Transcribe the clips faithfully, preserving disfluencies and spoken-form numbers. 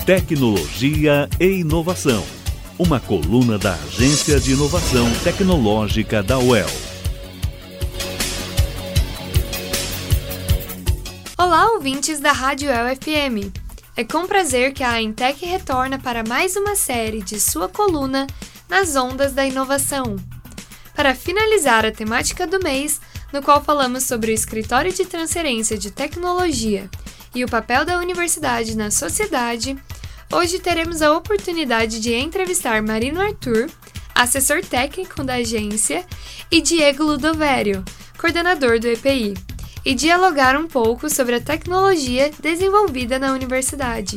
Tecnologia e Inovação, uma coluna da Agência de Inovação Tecnológica da U E L. Olá, ouvintes da Rádio U E L F M. É com prazer que a AINTEC retorna para mais uma série de sua coluna Nas Ondas da Inovação. Para finalizar a temática do mês, no qual falamos sobre o Escritório de Transferência de Tecnologia e o papel da universidade na sociedade, hoje teremos a oportunidade de entrevistar Marino Arthur, assessor técnico da agência, e Diego Ludovério, coordenador do E P I, e dialogar um pouco sobre a tecnologia desenvolvida na universidade.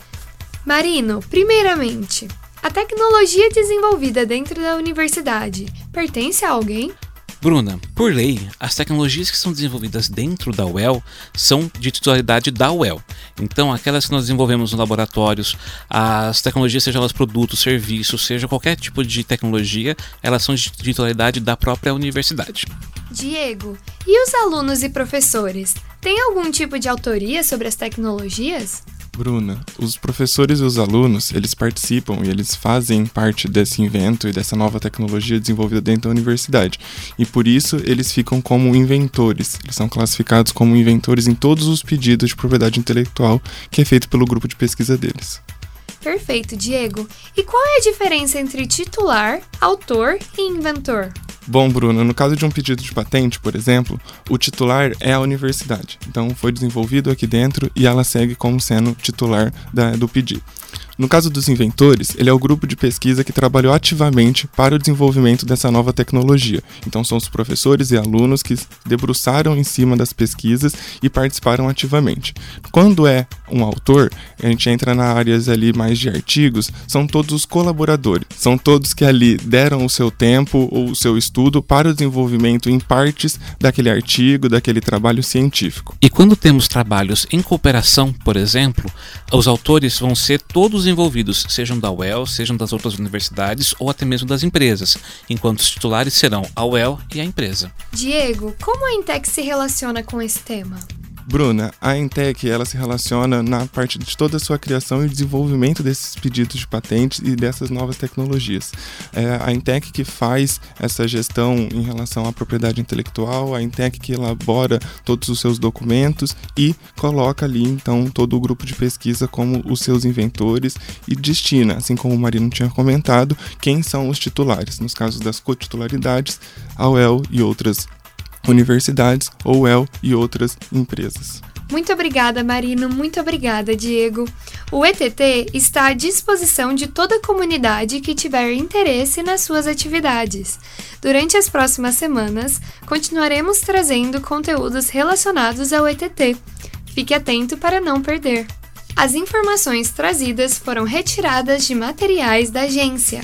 Marino, primeiramente, a tecnologia desenvolvida dentro da universidade pertence a alguém? Bruna, por lei, as tecnologias que são desenvolvidas dentro da U E L são de titularidade da U E L. Então, aquelas que nós desenvolvemos nos laboratórios, as tecnologias, sejam elas produtos, serviços, seja qualquer tipo de tecnologia, elas são de titularidade da própria universidade. Diego, e os alunos e professores? Têm algum tipo de autoria sobre as tecnologias? Bruna, os professores e os alunos, eles participam e eles fazem parte desse invento e dessa nova tecnologia desenvolvida dentro da universidade. E por isso eles ficam como inventores. Eles são classificados como inventores em todos os pedidos de propriedade intelectual que é feito pelo grupo de pesquisa deles. Perfeito, Diego. E qual é a diferença entre titular, autor e inventor? Bom, Bruno, no caso de um pedido de patente, por exemplo, o titular é a universidade. Então, foi desenvolvido aqui dentro e ela segue como sendo titular da, do pedido. No caso dos inventores, ele é o grupo de pesquisa que trabalhou ativamente para o desenvolvimento dessa nova tecnologia. Então, são os professores e alunos que debruçaram em cima das pesquisas e participaram ativamente. Quando é um autor, a gente entra na áreas ali mais de artigos, são todos os colaboradores. São todos que ali deram o seu tempo ou o seu estudo para o desenvolvimento em partes daquele artigo, daquele trabalho científico. E quando temos trabalhos em cooperação, por exemplo, os autores vão ser todos envolvidos, sejam da U E L, sejam das outras universidades ou até mesmo das empresas, enquanto os titulares serão a U E L e a empresa. Diego, como a AINTEC se relaciona com esse tema? Bruna, a AINTEC ela se relaciona na parte de toda a sua criação e desenvolvimento desses pedidos de patentes e dessas novas tecnologias. É a AINTEC que faz essa gestão em relação à propriedade intelectual, a AINTEC que elabora todos os seus documentos e coloca ali então todo o grupo de pesquisa como os seus inventores e destina, assim como o Marino tinha comentado, quem são os titulares. Nos casos das cotitularidades, a U E L e outras universidades, ou U E L e outras empresas. Muito obrigada, Marino. Muito obrigada, Diego. O E T T está à disposição de toda a comunidade que tiver interesse nas suas atividades. Durante as próximas semanas, continuaremos trazendo conteúdos relacionados ao E T T. Fique atento para não perder. As informações trazidas foram retiradas de materiais da agência.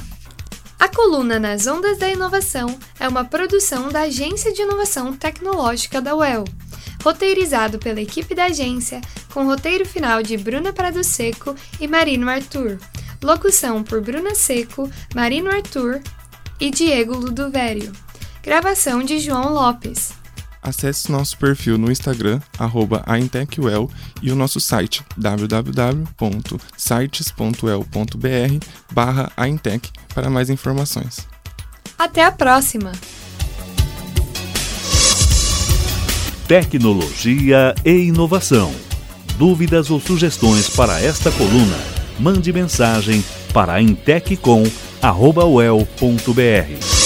A coluna Nas Ondas da Inovação é uma produção da Agência de Inovação Tecnológica da U E L, roteirizado pela equipe da agência, com roteiro final de Bruna Prado Seco e Marino Arthur, locução por Bruna Seco, Marino Arthur e Diego Ludovério, gravação de João Lopes. Acesse nosso perfil no Instagram, arroba aintecul, e o nosso site, w w w ponto sites ponto u e l ponto b r barra aintec, para mais informações. Até a próxima! Tecnologia e Inovação. Dúvidas ou sugestões para esta coluna? Mande mensagem para ainteccom arroba u e l ponto b r.